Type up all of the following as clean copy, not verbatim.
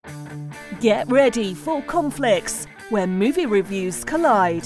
Get ready for Conflicts, where movie reviews collide.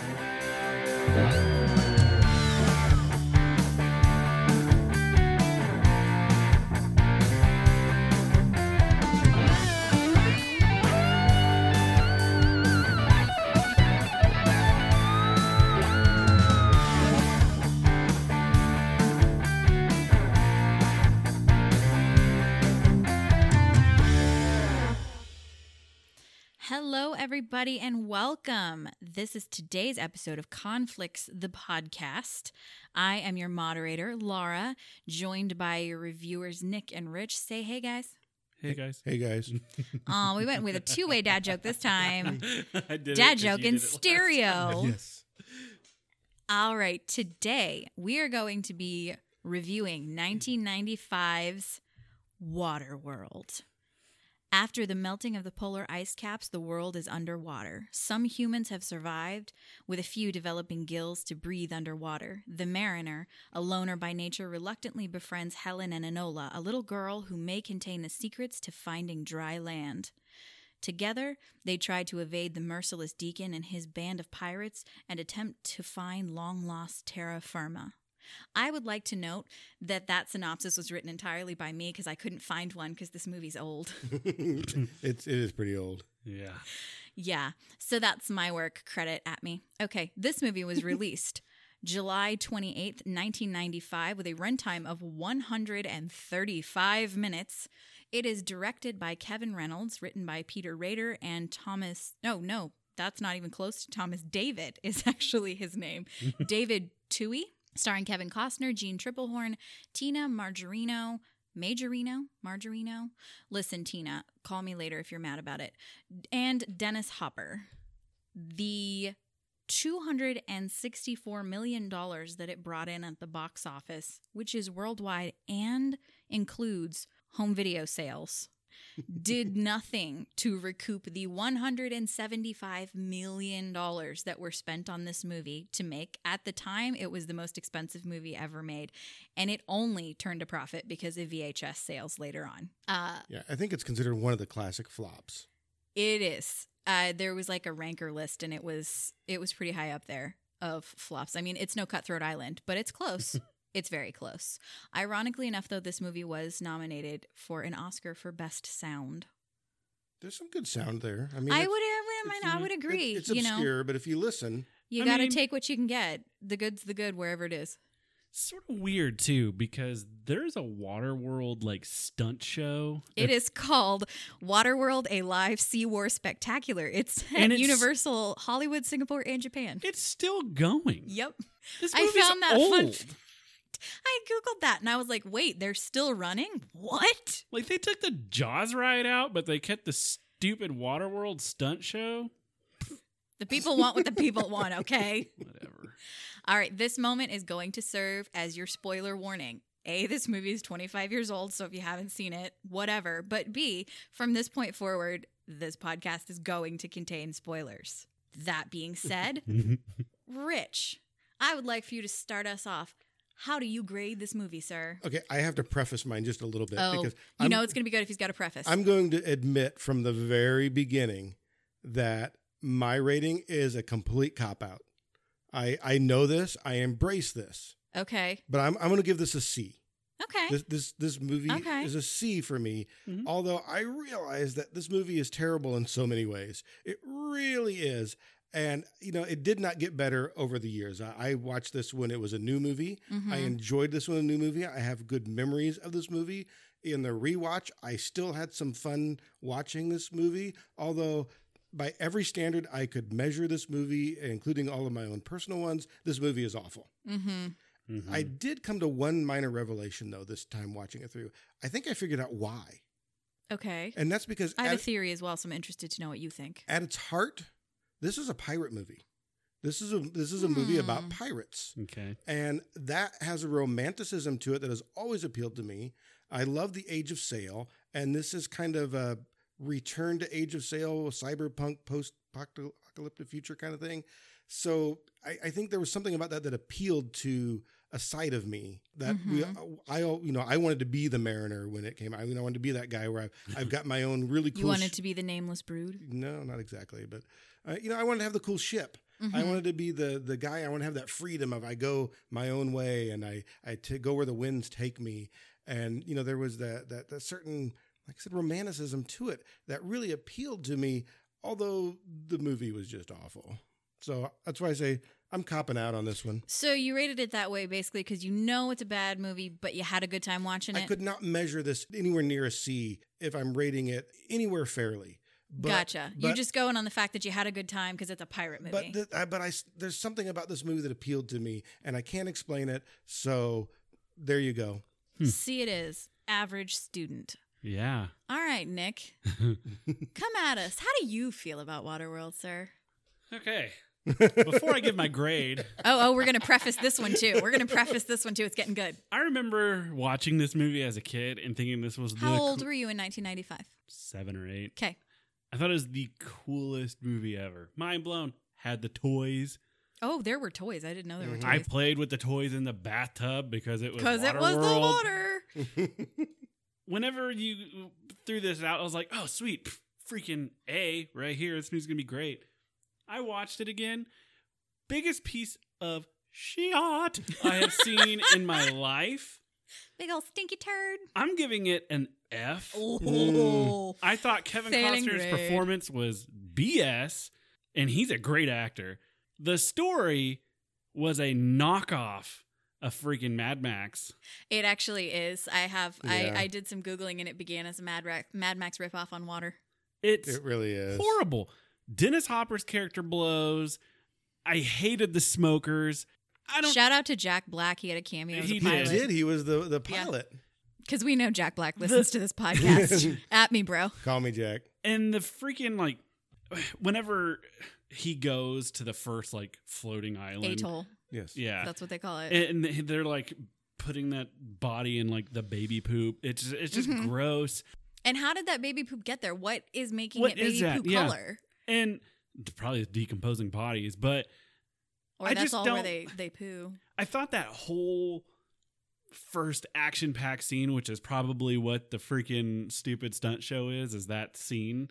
Hello, everybody, and welcome. This is today's episode of Conflicts, the podcast. I am your moderator, Laura, joined by your reviewers, Nick and Rich. Say hey, guys. Hey, guys. Hey, guys. Oh, we went with a two-way dad joke this time. I did Dad it 'cause joke you in did it last stereo. Yes. All right, today we are going to be reviewing 1995's Waterworld. After the melting of the polar ice caps, the world is underwater. Some humans have survived, with a few developing gills to breathe underwater. The mariner, a loner by nature, reluctantly befriends Helen and Enola, a little girl who may contain the secrets to finding dry land. Together, they try to evade the merciless Deacon and his band of pirates and attempt to find long-lost terra firma. I would like to note that synopsis was written entirely by me because I couldn't find one because this movie's old. It is pretty old. Yeah. Yeah, so that's my work. Credit at me. Okay, this movie was released July 28th, 1995 with a runtime of 135 minutes. It is directed by Kevin Reynolds, written by Peter Rader and Thomas... No, that's not even close to Thomas. David is actually his name. David Toohey. Starring Kevin Costner, Jean Triplehorn, Tina Majorino. Listen, Tina, call me later if you're mad about it. And Dennis Hopper. The $264 million that it brought in at the box office, which is worldwide and includes home video sales, did nothing to recoup the $175 million that were spent on this movie to make. At the time, it was the most expensive movie ever made, and it only turned a profit because of VHS sales later on. Yeah, I think it's considered one of the classic flops. It is. There was like a ranker list, and it was pretty high up there of flops. I mean, it's no Cutthroat Island, but it's close. It's very close. Ironically enough, though, this movie was nominated for an Oscar for Best Sound. There's some good sound there. I mean, I would agree. It's obscure, but if you listen, you got to take what you can get. The good's the good wherever it is. Sort of weird, too, because there's a Waterworld, stunt show. It is called Waterworld, a live Sea War spectacular. It's at Universal, Hollywood, Singapore, and Japan. It's still going. Yep. This I movie's found that old. fun. I Googled that and I was like, wait, they're still running? What? They took the Jaws ride out, but they kept the stupid Waterworld stunt show. The people want what the people want, okay? Whatever. All right, this moment is going to serve as your spoiler warning. A, this movie is 25 years old, so if you haven't seen it, whatever. But B, from this point forward, this podcast is going to contain spoilers. That being said, Rich, I would like for you to start us off. How do you grade this movie, sir? okay, I have to preface mine just a little bit. Because you know it's going to be good if he's got a preface. I'm going to admit from the very beginning that my rating is a complete cop-out. I know this. I embrace this. Okay. But I'm going to give this a C. Okay. This movie is a C for me, although I realize that this movie is terrible in so many ways. It really is. And, it did not get better over the years. I watched this when it was a new movie. I enjoyed this when a new movie. I have good memories of this movie. In the rewatch, I still had some fun watching this movie, although by every standard I could measure this movie, including all of my own personal ones, this movie is awful. I did come to one minor revelation, though, this time watching it through. I think I figured out why. Okay. And that's because I have a theory as well, so I'm interested to know what you think. At its heart, this is a pirate movie. This is a movie about pirates. Okay. And that has a romanticism to it that has always appealed to me. I love the Age of Sail, and this is kind of a return to Age of Sail, cyberpunk, post-apocalyptic future kind of thing. So I think there was something about that appealed to a side of me that I wanted to be the Mariner when it came out. I wanted to be that guy where I've got my own really cool. You wanted to be the nameless brood? No, not exactly, but I wanted to have the cool ship. I wanted to be the guy. I want to have that freedom of I go my own way and I go where the winds take me. And there was that certain, like I said, romanticism to it that really appealed to me. Although the movie was just awful. So that's why I say I'm copping out on this one. So you rated it that way basically because it's a bad movie, but you had a good time watching it? I could not measure this anywhere near a C if I'm rating it anywhere fairly. Gotcha. You're just going on the fact that you had a good time because it's a pirate movie. But there's something about this movie that appealed to me, and I can't explain it. So there you go. C it is. Average student. Yeah. All right, Nick. Come at us. How do you feel about Waterworld, sir? Okay. Before I give my grade. We're going to preface this one too. It's getting good. I remember watching this movie as a kid and thinking this was How old were you in 1995? 7 or 8. Okay. I thought it was the coolest movie ever. Mind blown. Had the toys. Oh, there were toys. I didn't know there were toys. I played with the toys in the bathtub because it was the water. Whenever you threw this out, I was like, oh, sweet. Freaking A right here. This movie's going to be great. I watched it again. Biggest piece of shit I have seen in my life. Big old stinky turd. I'm giving it an F. Oh. I thought Kevin Costner's performance was BS, and he's a great actor. The story was a knockoff of freaking Mad Max. It actually is. I did some Googling, and it began as a Mad Max ripoff on water. It really is horrible. Dennis Hopper's character blows. I hated the smokers. Shout out to Jack Black. He had a cameo as a pilot. He did. He was the pilot. Because we know Jack Black listens to this podcast. At me, bro. Call me Jack. And the freaking, whenever he goes to the first, floating island. Atoll. Yes. Yeah. That's what they call it. And they're, putting that body in, the baby poop. It's just gross. And how did that baby poop get there? What is making it baby poop color? And probably decomposing bodies, but or that's all where they poo. I thought that whole first action-packed scene, which is probably what the freaking stupid stunt show is that scene.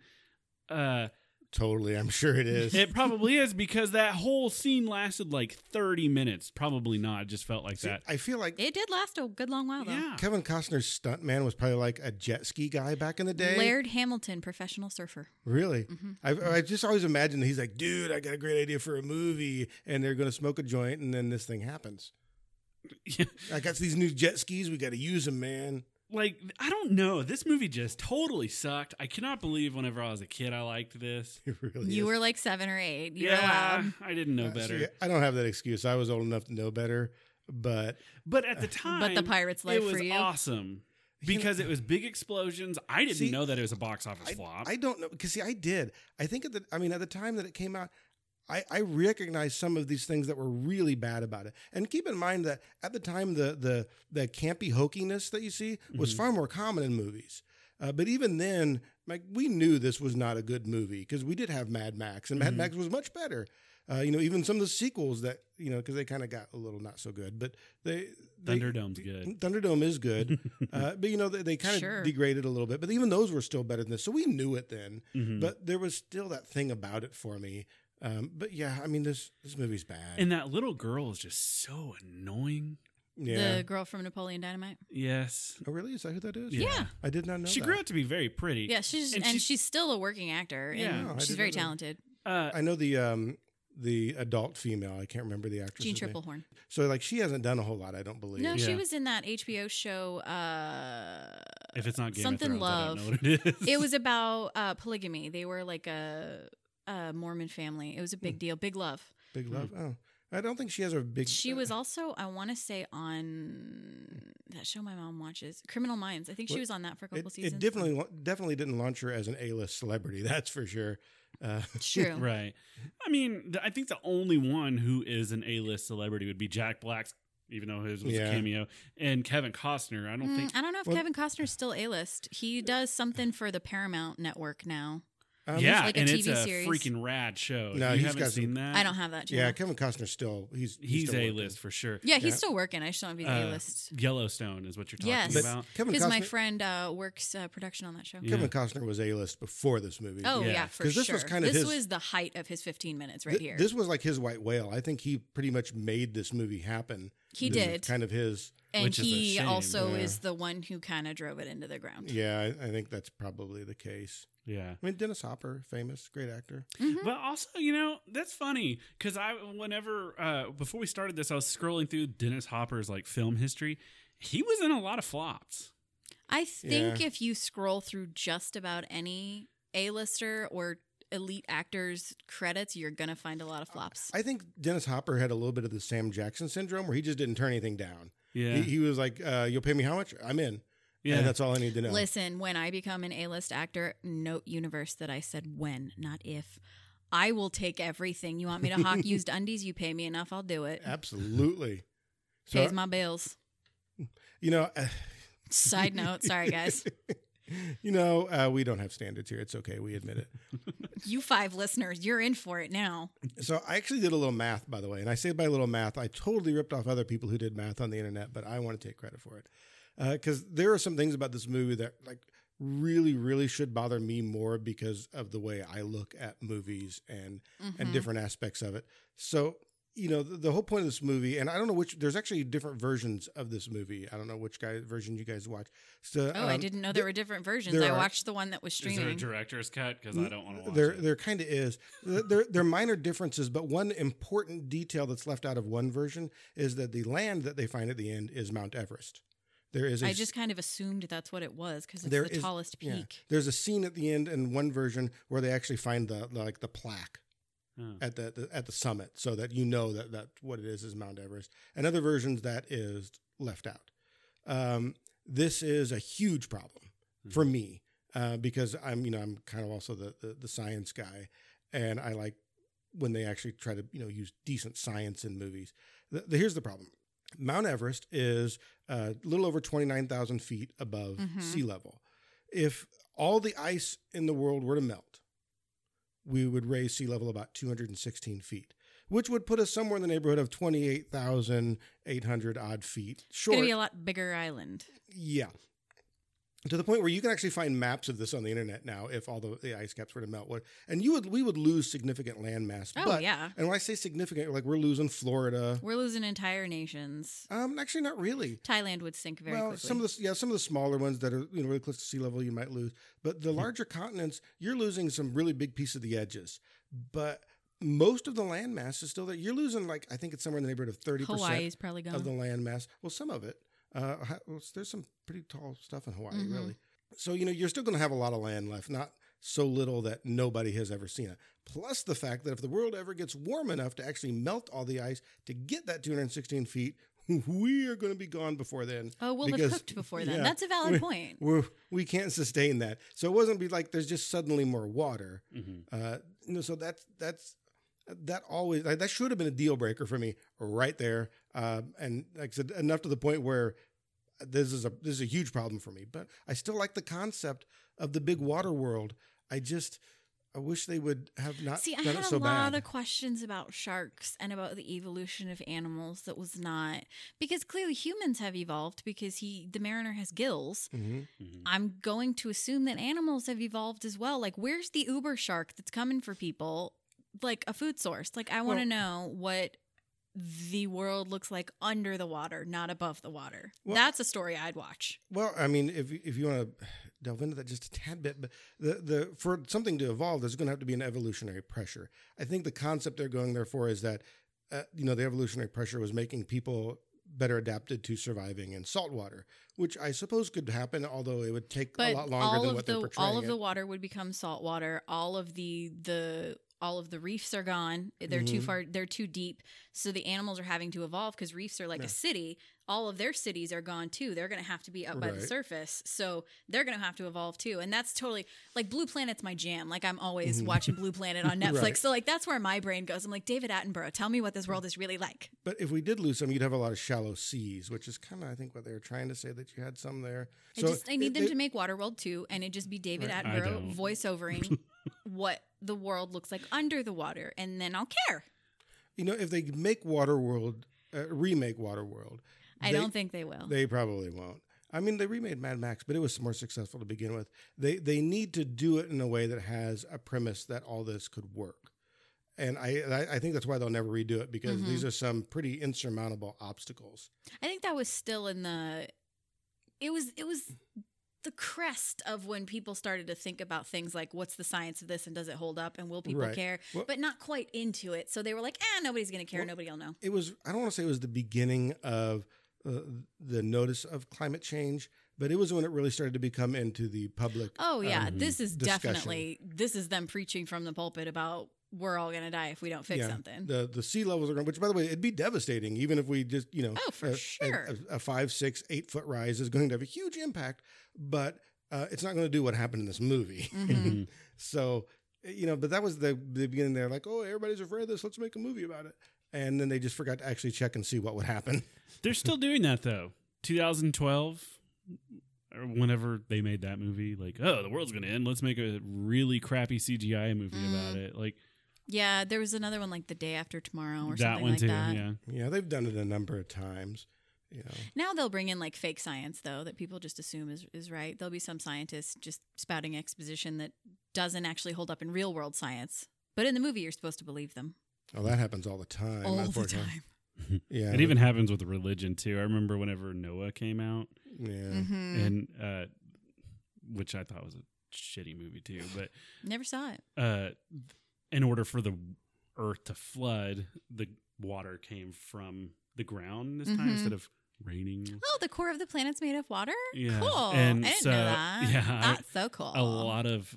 Totally, I'm sure it is. It probably is because that whole scene lasted 30 minutes. Probably not. It just felt like that. I feel like it did last a good long while, though. Yeah. Kevin Costner's stuntman was probably like a jet ski guy back in the day. Laird Hamilton, professional surfer. Really? Mm-hmm. I just always imagined that he's like, dude, I got a great idea for a movie, and they're going to smoke a joint, and then this thing happens. Yeah. I got these new jet skis. We got to use them, man. I don't know. This movie just totally sucked. I cannot believe whenever I was a kid, I liked this. It really You is. were 7 or 8. You're allowed. I didn't know better. See, I don't have that excuse. I was old enough to know better, but at the time, but the Pirate's Life for you, it was awesome because it was big explosions. I didn't know that it was a box office flop. I don't know because I did. I think at the time that it came out, I recognized some of these things that were really bad about it. And keep in mind that at the time, the campy hokiness that you see was far more common in movies. But even then, we knew this was not a good movie because we did have Mad Max, and Mad Max was much better. Even some of the sequels that, because they kind of got a little not so good. But Thunderdome's good. Thunderdome is good. But, they kind of degraded a little bit. But even those were still better than this. So we knew it then. Mm-hmm. But there was still that thing about it for me. But yeah, this movie's bad. And that little girl is just so annoying. Yeah. The girl from Napoleon Dynamite. Yes. Oh, really? Is that who that is? Yeah. I did not know. She grew up to be very pretty. Yeah, she's still a working actor. Yeah, and she's very talented. I know the adult female. I can't remember the actress. Jean Triplehorn. So she hasn't done a whole lot. I don't believe. No, she was in that HBO show. If it's not Game something of Thrones, Love. I don't know what it is. It was about polygamy. They were like a Mormon family. It was a big deal. Big Love. Big Love. Oh, I don't think she has a big. She was also, I want to say, on that show my mom watches, Criminal Minds. I think she was on that for a couple seasons. It definitely didn't launch her as an A-list celebrity. That's for sure. True. Right. I think the only one who is an A-list celebrity would be Jack Black's, even though his was a cameo, and Kevin Costner. I don't know if Kevin Costner's still A-list. He does something for the Paramount Network now. Yeah, like a and TV it's a series. freaking rad show. No, If you he's haven't got seen some- that. I don't have that channel. Yeah, Kevin Costner's still he's He's still working. A-list for sure. Yeah, he's Yeah. still working. I just don't know if he's A-list. Yellowstone is what you're talking Yes. But about. Kevin Because my Costner, friend works production on that show. Yeah. Kevin Costner was A-list before this movie. Oh, Yeah. yeah, for 'Cause sure. this was kind of this his- was the height of his 15 minutes right here. This was like his white whale. I think he pretty much made this movie happen. He This is did. kind of his. and which is a he shame. also Yeah. is the one who kind of drove it into the ground. Yeah, I think that's probably the case. Yeah. I mean, Dennis Hopper, famous, great actor. Mhm. But also, that's funny because before we started this, I was scrolling through Dennis Hopper's like film history. He was in a lot of flops. I think Yeah. if you scroll through just about any A-lister or elite actors credits, you're going to find a lot of flops. I think Dennis Hopper had a little bit of the Sam Jackson syndrome where he just didn't turn anything down. Yeah. He was like, you'll pay me how much? I'm in. Yeah. And that's all I need to know. Listen, when I become an A-list actor, note universe that I said when, not if. I will take everything. You want me to hawk used undies? You pay me enough, I'll do it. Absolutely. Pays my bills. You know, Side note, sorry guys. we don't have standards here. It's okay. We admit it. You 5 listeners, you're in for it now. So I actually did a little math, by the way. And I say by a little math, I totally ripped off other people who did math on the internet, but I want to take credit for it. Because there are some things about this movie that like really, really should bother me more because of the way I look at movies and different aspects of it. So, the whole point of this movie, and I don't know there's actually different versions of this movie. I don't know which version you guys watch. So, I didn't know there were different versions. there I are. watched the one that was Is there a streaming. director's cut? Because I don't want to watch There, it. there kind of is. There are minor differences, but one important detail that's left out of one version is that the land that they find at the end is Mount Everest. There is. I just kind of assumed that's what it was because it's there the is- tallest yeah. peak. There's a scene at the end in one version where they actually find the plaque Oh. at the summit, so that that what it is Mount Everest. And other versions that is left out. This is a huge problem for me because I'm kind of also the science guy, and I like when they actually try to use decent science in movies. Here's the problem. Mount Everest is a little over 29,000 feet above sea level. If all the ice in the world were to melt, we would raise sea level about 216 feet, which would put us somewhere in the neighborhood of 28,800 odd feet It's short. going to be a lot bigger island. Yeah. To the point where you can actually find maps of this on the internet now if all the ice caps were to melt. And we would lose significant land mass. Oh, yeah. And when I say significant, like we're losing Florida. We're losing entire nations. Actually, not really. Thailand would sink very quickly. some of the smaller ones that are really close to sea level you might lose, but the larger continents you're losing some really big piece of the edges. But most of the land mass is still there. You're losing I think it's somewhere in the neighborhood of 30% Hawaii is probably gone. of the land mass. Well, some of it. There's some pretty tall stuff in Hawaii, really. So you're still going to have a lot of land left, not so little that nobody has ever seen it. Plus the fact that if the world ever gets warm enough to actually melt all the ice to get that 216 feet, we are going to be gone before then. Oh, we'll have cooked before then. Yeah, That's a valid point. We can't sustain that. So it wasn't be like there's just suddenly more water. So that always that should have been a deal breaker for me right there. And like I said, enough to the point where this is a huge problem for me. But I still like the concept of the big water world. I wish they would have not See, I done had it so a lot bad. of questions about sharks and about the evolution of animals that was not because clearly humans have evolved because the mariner has gills. I'm going to assume that animals have evolved as well. Like, where's the uber shark that's coming for people? Like a food source. Like, I want to know what the world looks like under the water, not above the water. Well- That's a story I'd watch. Well, I mean, if you want to delve into that just a tad bit, but for something to evolve, there's going to have to be an evolutionary pressure. I think the concept they're going there for is that the evolutionary pressure was making people better adapted to surviving in salt water, which I suppose could happen, although it would take a lot longer than what they're portraying. All of the water would become salt water. All of the reefs are gone. They're too far. They're too deep. So the animals are having to evolve because reefs are like a city. All of their cities are gone too. They're going to have to be up by the Right. surface. So they're going to have to evolve too. And that's totally like Blue Planet's my jam. Like I'm always watching Blue Planet on Netflix. Right. So like that's where my brain goes. I'm like, David Attenborough, tell me what this world is really like. But if we did lose some, you'd have a lot of shallow seas, which is kind of, I think, what they were trying to say, that you had some there. I need them to make Waterworld 2 and it just be David I Attenborough don't. voiceovering what the world looks like under the water, and then I'll care. You know, if they make Waterworld, remake Waterworld, I don't think they will. They probably won't. I mean, they remade Mad Max, but it was more successful to begin with. They need to do it in a way that has a premise that all this could work. And I think that's why they'll never redo it, because these are some pretty insurmountable obstacles. I think that was still in the... It was the crest of when people started to think about things like, what's the science of this and does it hold up and will people care? Well, but not quite into it. So they were like, nobody's going to care. Nobody will know. It was, I don't want to say it was the beginning of the notice of climate change, but it was when it really started to become into the public. Oh, yeah. This is discussion. definitely, this is them preaching from the pulpit about we're all going to die if we don't fix something. The sea levels are going, which by the way, it'd be devastating even if we just, for sure. A 5, 6, 8 foot rise is going to have a huge impact, but it's not going to do what happened in this movie. Mm-hmm. So, but that was the beginning there, like, oh, everybody's afraid of this, let's make a movie about it. And then they just forgot to actually check and see what would happen. They're still doing that though. 2012, or whenever they made that movie, like, oh, the world's going to end, let's make a really crappy CGI movie about it. Like, yeah, there was another one like The Day After Tomorrow or that something one like too, that. Yeah, they've done it a number of times. Now they'll bring in like fake science though that people just assume is right. There'll be some scientists just spouting exposition that doesn't actually hold up in real world science, but in the movie you're supposed to believe them. Oh, that happens all the time. All the time. Yeah, it even happens with religion too. I remember whenever Noah came out, Mm-hmm. and which I thought was a shitty movie too, but never saw it. In order for the earth to flood, the water came from the ground this time instead of raining. Oh, the core of the planet's made of water? Yeah. Cool. And I didn't know that. Yeah, that's so cool. A lot of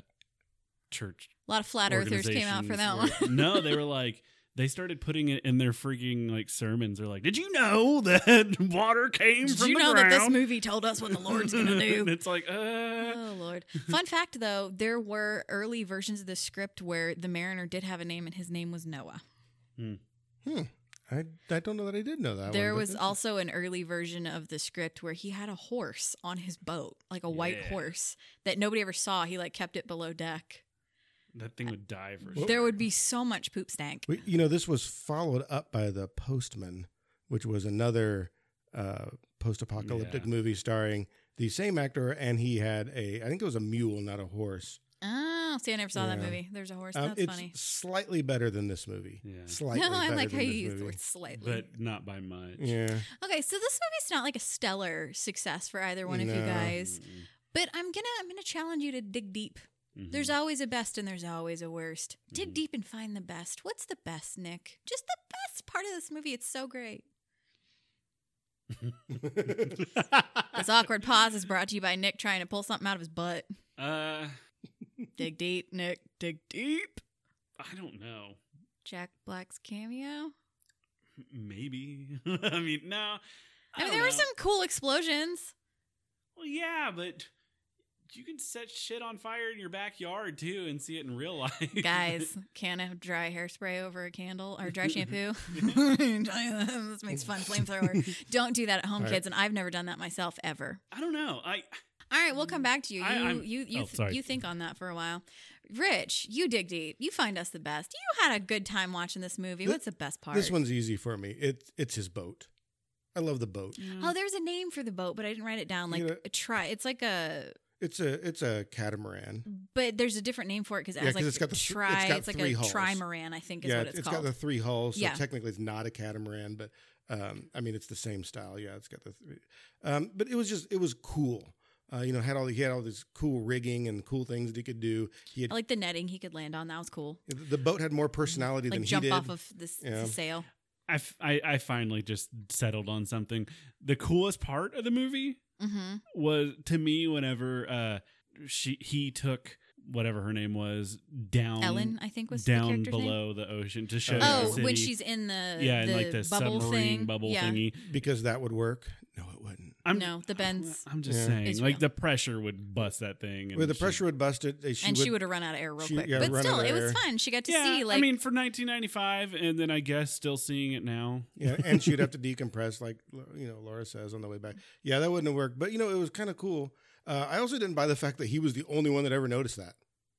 church, a lot of flat earthers came out for that one. No, they were like, they started putting it in their freaking like sermons. They're like, did you know that water came from the ground? Did you know that this movie told us what the Lord's going to do? It's like, oh, Lord. Fun fact, though, there were early versions of the script where the mariner did have a name, and his name was Noah. I don't know that I did know that. There was also an early version of the script where he had a horse on his boat, like a white horse that nobody ever saw. He like kept it below deck. That thing would die for sure. There would be so much poop stank. This was followed up by The Postman, which was another post-apocalyptic movie starring the same actor, and he had I think it was a mule, not a horse. Oh, see, I never saw that movie. There's a horse. That's it's funny. Slightly better than this movie. Yeah. Slightly No, I better like than how you this use the movie. word slightly. But not by much. Yeah. Okay, so this movie's not like a stellar success for either one of you guys. But I'm gonna challenge you to dig deep. Mm-hmm. There's always a best and there's always a worst. Dig deep and find the best. What's the best, Nick? Just the best part of this movie. It's so great. This awkward pause is brought to you by Nick trying to pull something out of his butt. Dig deep, Nick. Dig deep. I don't know. Jack Black's cameo? Maybe. I mean, no. I mean, there were some cool explosions. Well, yeah, but you can set shit on fire in your backyard too and see it in real life. Guys, can of dry hairspray over a candle or dry shampoo? This makes fun. Flamethrower. Don't do that at home, kids. And I've never done that myself ever. I don't know. All right, we'll come back to you. You think on that for a while. Rich, you dig deep. You find us the best. You had a good time watching this movie. What's the best part? This one's easy for me. It's his boat. I love the boat. Oh, there's a name for the boat, but I didn't write it down. Like it's like a. It's a catamaran. But there's a different name for it because it has like it's got it's like a hulls. trimaran, I think is what it's called. It's got the 3 hulls, so technically it's not a catamaran, but I mean it's the same style. Yeah, it's got the 3. But it was cool. He had all this cool rigging and cool things that he could do. I like the netting he could land on. That was cool. The boat had more personality than he did. Like jump off of the sail. I finally just settled on something. The coolest part of the movie was, to me, whenever he took whatever her name was down. Ellen, I think was down the below the ocean to show the city. When she's in the in like the bubble submarine bubble thingy. Because that would work. No, it wouldn't. The bends. I'm just saying, like the pressure would bust that thing. Well, the pressure would bust it. She would have run out of air real quick. But still, it was fun. She got to see. Like, I mean, for 1995, and then I guess still seeing it now. Yeah, and she'd have to decompress, like Laura says on the way back. Yeah, that wouldn't have worked. But it was kind of cool. I also didn't buy the fact that he was the only one that ever noticed that.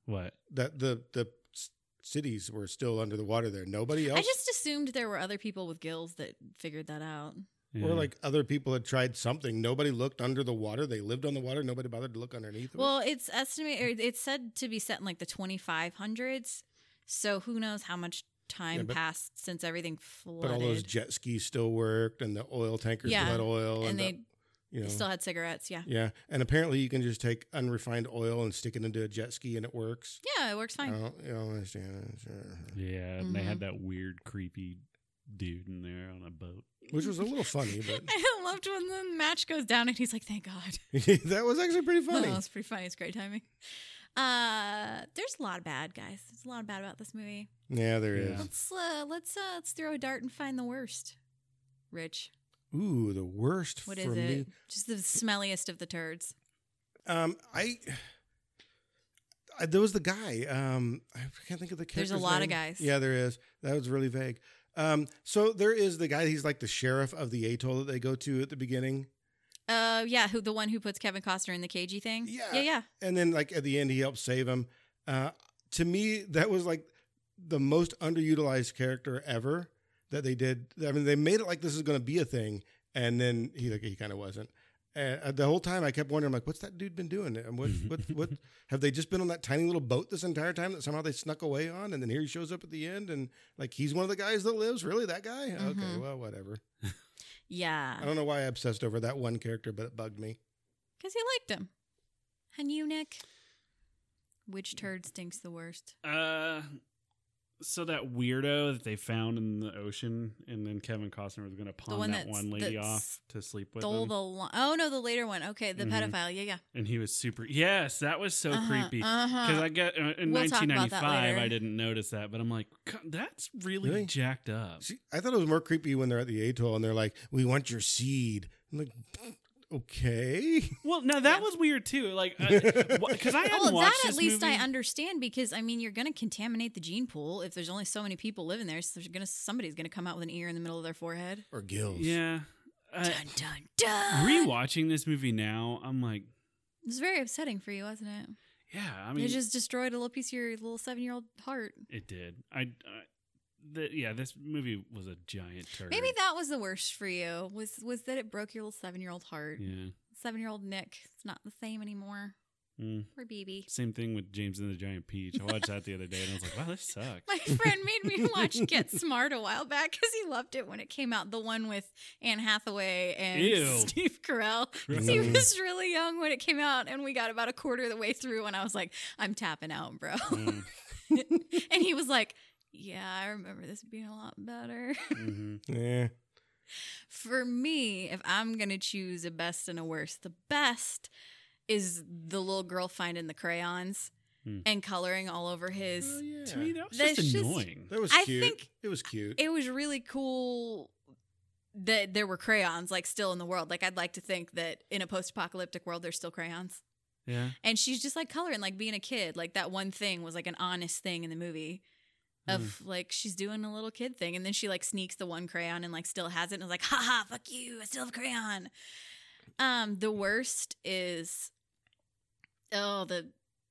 What? That the cities were still under the water there. Nobody else. I just assumed there were other people with gills that figured that out. Yeah. Or like other people had tried something. Nobody looked under the water. They lived on the water. Nobody bothered to look underneath. Well, it's estimated. It's said to be set in like the 2500s. So who knows how much time passed since everything flooded. But all those jet skis still worked, and the oil tankers still had oil, and they still had cigarettes. Yeah. Yeah, and apparently you can just take unrefined oil and stick it into a jet ski, and it works. Yeah, it works fine. I don't understand. Yeah, and they had that weird, creepy dude in there on a boat. Which was a little funny, but I loved when the match goes down and he's like, "Thank God." That was actually pretty funny. That was pretty funny. It's great timing. There's a lot of bad, guys. There's a lot of bad about this movie. Yeah, there is. Let's throw a dart and find the worst. Rich. Ooh, the worst. What is for it? me. Just the smelliest of the turds. There was the guy. I can't think of the character's There's a lot name. of guys. Yeah, there is. That was really vague. So there is the guy. He's like the sheriff of the atoll that they go to at the beginning. Yeah, the one who puts Kevin Costner in the cagey thing. Yeah. And then like at the end, he helps save him. To me, that was like the most underutilized character ever that they did. I mean, they made it like this is going to be a thing, and then he kind of wasn't. And the whole time I kept wondering, like, what's that dude been doing? And what have they just been on that tiny little boat this entire time that somehow they snuck away on? And then here he shows up at the end, and like he's one of the guys that lives. Really, that guy? Mm-hmm. Okay, well, whatever. Yeah. I don't know why I obsessed over that one character, but it bugged me. Because you liked him. And you, Nick? Which turd stinks the worst? So that weirdo that they found in the ocean, and then Kevin Costner was going to pawn that one lady off to sleep with him. The later one. Okay, the pedophile. Yeah. And he was super. Yes, that was so creepy. Uh-huh. Because I get in We'll talk about that 1995, later. I didn't notice that, but I'm like, God, that's really jacked up. See, I thought it was more creepy when they're at the atoll and they're like, "We want your seed." I'm like, okay. Well, now that was weird too. Like, because I hadn't watched that this at least movie. I understand, because I mean, you're going to contaminate the gene pool if there's only so many people living there. So somebody's going to come out with an ear in the middle of their forehead Or gills. Yeah. Dun dun dun. Rewatching this movie now, I'm like, It's very upsetting for you, wasn't it? yeah. I mean, It just destroyed a little piece of your little 7-year-old heart. it did. This movie was a giant turd. Maybe that was the worst for you. Was that it broke your little 7-year-old heart? Yeah. 7-year-old Nick. It's not the same anymore. Poor BB. Same thing with James and the Giant Peach. I watched that the other day and I was like, wow, this sucks. My friend made me watch Get Smart a while back because he loved it when it came out. The one with Anne Hathaway and Ew. Steve Carell. 'Cause he was really young when it came out, and we got about a quarter of the way through, and I was like, I'm tapping out, bro. And he was like, yeah, I remember this being a lot better. Yeah. For me, if I'm going to choose a best and a worst, the best is the little girl finding the crayons and coloring all over his. Oh, yeah. To me, that was That's just just- annoying. That was I cute. think it was cute. It was really cool that there were crayons like still in the world. Like, I'd like to think that in a post-apocalyptic world, there's still crayons. Yeah. And she's just like coloring, like being a kid. Like that one thing was like an honest thing in the movie of like she's doing a little kid thing, and then she like sneaks the one crayon and like still has it, and is like, haha, fuck you, I still have a crayon. The worst is there's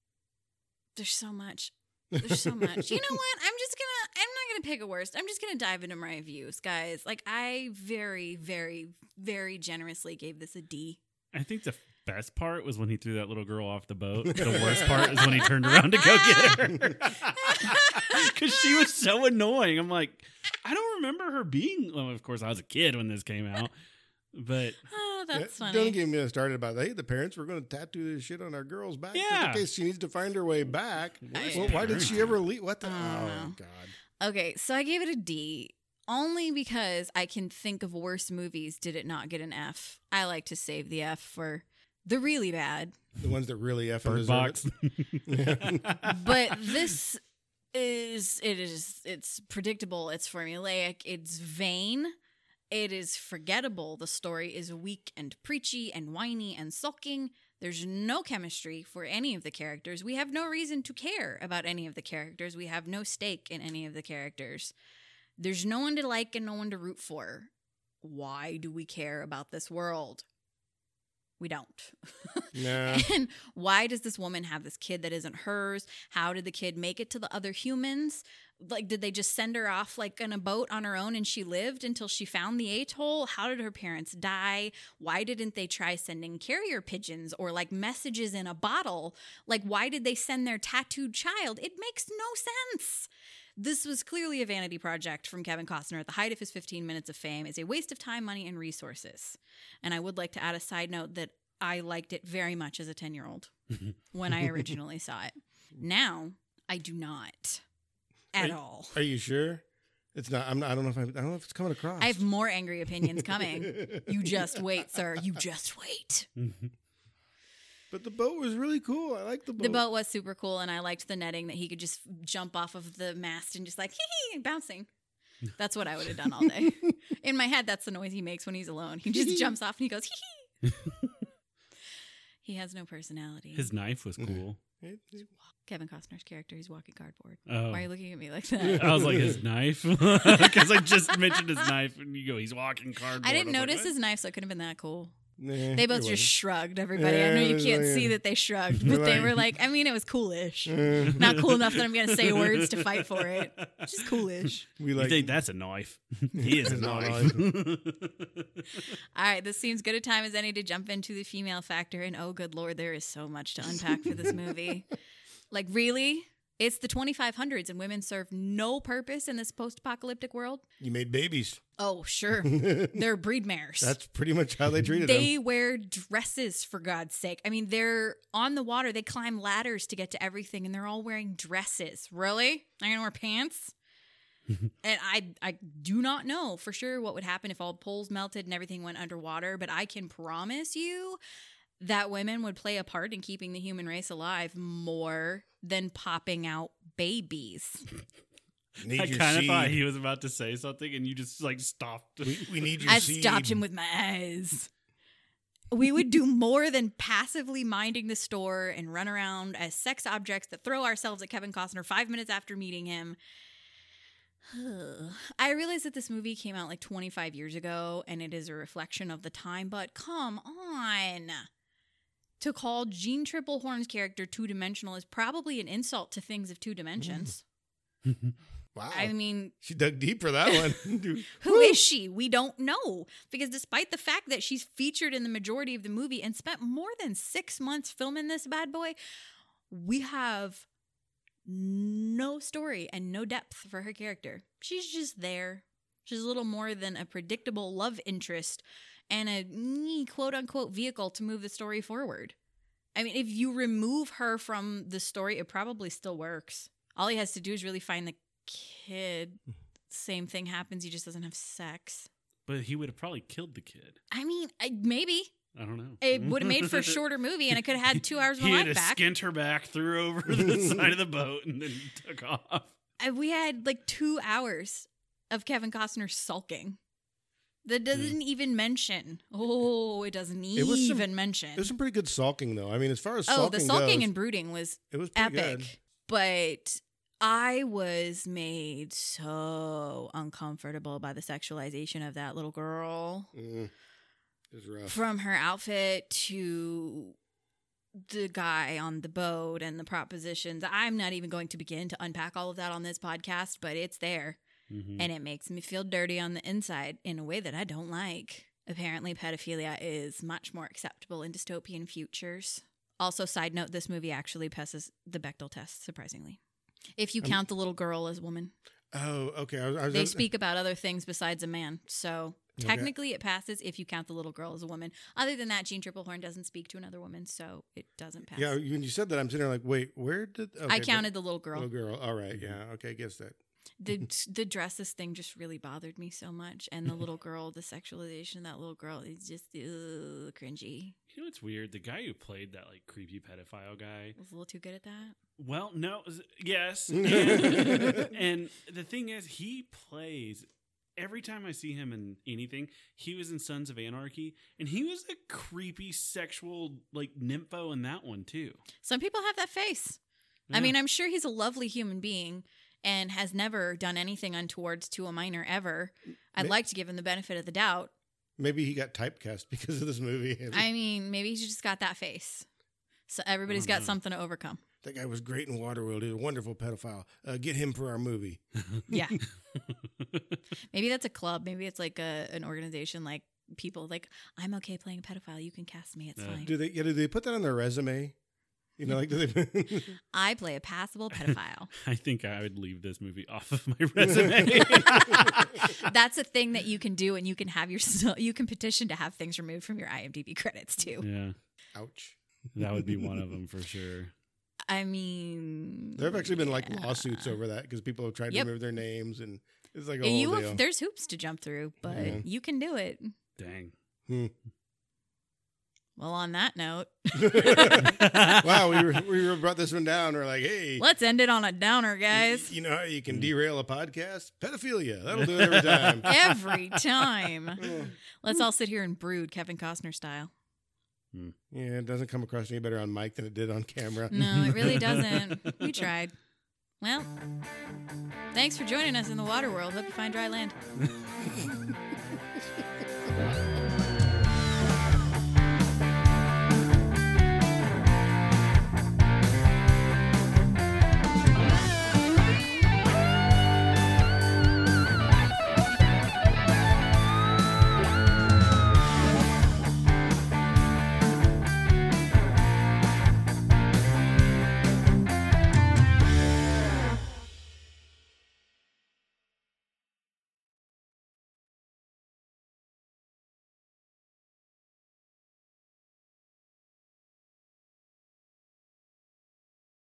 so much. There's so much. You know what? I'm not gonna pick a worst. I'm just gonna dive into my reviews, guys. Like, I very, very, very generously gave this a D. I think the best part was when he threw that little girl off the boat. The worst part is when he turned around to go get her. Because she was so annoying. I'm like, I don't remember her being... Well, of course, I was a kid when this came out. But... Oh, that's funny. Don't get me started about, hey, the parents were going to tattoo this shit on our girl's back just Yeah. in case she needs to find her way back. Worst Well, why did parent. she ever leave? What the? I Oh, don't know. God. Okay, so I gave it a D. Only because I can think of worse movies did it not get an F. I like to save the F for the really bad. The ones that really effing Bird deserve Box. it. But this it's predictable, it's formulaic, it's vain, it is forgettable. The story is weak and preachy and whiny and sulking. There's no chemistry for any of the characters. We have no reason to care about any of the characters. We have no stake in any of the characters. There's no one to like and no one to root for. Why do we care about this world? We don't. Nah. And why does this woman have this kid that isn't hers? How did the kid make it to the other humans? Like, did they just send her off like in a boat on her own and she lived until she found the atoll? How did her parents die? Why didn't they try sending carrier pigeons or like messages in a bottle? Like, why did they send their tattooed child? It makes no sense. This was clearly a vanity project from Kevin Costner at the height of his 15 minutes of fame. It's a waste of time, money, and resources. And I would like to add a side note that I liked it very much as a 10-year-old when I originally saw it. Now, I do not at all. Are you sure? It's not. I don't know if it's coming across. I have more angry opinions coming. You just wait, sir. You just wait. But the boat was really cool. I like the boat. The boat was super cool, and I liked the netting that he could just jump off of the mast and just like, hee, bouncing. That's what I would have done all day. In my head, that's the noise he makes when he's alone. He just jumps off and he goes, hee. He has no personality. His knife was cool. Kevin Costner's character, he's walking cardboard. Oh. Why are you looking at me like that? I was like, his knife? Because I just mentioned his knife, and you go, he's walking cardboard. I didn't was notice like, his knife, so it couldn't have been that cool. Nah, They both just shrugged, everybody. I know you can't see that they shrugged, but they were like, I mean, it was coolish. Not cool enough that I'm going to say words to fight for it. Just coolish. You think that's a knife? He is a knife. All right, this seems good a time as any to jump into the female factor. And oh, good Lord, there is so much to unpack for this movie. Like, really? It's the 2500s and women serve no purpose in this post-apocalyptic world? You made babies. Oh, sure. They're breed mares. That's pretty much how they treated them. They wear dresses, for God's sake. I mean, they're on the water. They climb ladders to get to everything, and they're all wearing dresses. Really? I'm going to wear pants? And I do not know for sure what would happen if all poles melted and everything went underwater, but I can promise you that women would play a part in keeping the human race alive more than popping out babies. I kind of thought he was about to say something, and you just like stopped. We need your I seed. stopped him with my eyes. We would do more than passively minding the store and run around as sex objects that throw ourselves at Kevin Costner 5 minutes after meeting him. I realize that this movie came out like 25 years ago, and it is a reflection of the time, but come on. To call Jeanne Tripplehorn's character two-dimensional is probably an insult to things of two dimensions. Wow. I mean, she dug deep for that one. Who is she? We don't know. Because despite the fact that she's featured in the majority of the movie and spent more than 6 months filming this bad boy, we have no story and no depth for her character. She's just there. She's a little more than a predictable love interest and a quote-unquote vehicle to move the story forward. I mean, if you remove her from the story, it probably still works. All he has to do is really find the kid. Same thing happens. He just doesn't have sex. But he would have probably killed the kid. I mean, maybe. I don't know. It would have made for a shorter movie, and it could have had 2 hours of my He life had back. skint her back, threw her over the side of the boat, and then took off. We had like 2 hours of Kevin Costner sulking. That doesn't even mention. Oh, it doesn't even mention. It was some pretty good sulking, though. I mean, as far as the sulking goes, and brooding was pretty epic. good. But I was made so uncomfortable by the sexualization of that little girl. It was rough. From her outfit to the guy on the boat and the propositions. I'm not even going to begin to unpack all of that on this podcast, but it's there. Mm-hmm. And it makes me feel dirty on the inside in a way that I don't like. Apparently, pedophilia is much more acceptable in dystopian futures. Also, side note, this movie actually passes the Bechdel test, surprisingly. If you count the little girl as a woman. Oh, okay. They speak about other things besides a man. So technically it passes if you count the little girl as a woman. Other than that, Jeanne Tripplehorn doesn't speak to another woman, so it doesn't pass. Yeah, when you said that, I'm sitting there like, wait, where did... Okay, I counted the little girl. Little girl. All right, yeah. Okay, I guess that. The dresses thing just really bothered me so much. And the little girl, the sexualization of that little girl is just cringy. You know what's weird? The guy who played that like creepy pedophile guy Was a little too good at that. Well, no, yes. And the thing is, he plays... Every time I see him in anything, he was in Sons of Anarchy, and he was a creepy sexual like nympho in that one too. Some people have that face. Yeah. I mean, I'm sure he's a lovely human being and has never done anything untowards to a minor ever. I'd like to give him the benefit of the doubt. Maybe he got typecast because of this movie. I mean, maybe he's just got that face. So everybody's got something to overcome. That guy was great in Waterworld. He was a wonderful pedophile. Get him for our movie. Yeah. Maybe that's a club. Maybe it's like an organization, like people like, I'm okay playing a pedophile. You can cast me. It's fine. Do they put that on their resume? You know, like do they? I play a passable pedophile. I think I would leave this movie off of my resume. That's a thing that you can do, and you can have you can petition to have things removed from your IMDb credits too. Yeah. Ouch. That would be one of them for sure. I mean, there have actually been like lawsuits over that because people have tried to remove their names, and it's like a whole deal. There's hoops to jump through, but you can do it. Dang. Well, on that note, wow, we brought this one down. We're like, hey, let's end it on a downer, guys. You know how you can derail a podcast? Pedophilia. That'll do it every time. Every time. Let's all sit here and brood, Kevin Costner style. Yeah, it doesn't come across any better on mic than it did on camera. No, it really doesn't. We tried. Well, thanks for joining us in the water world. Hope you find dry land.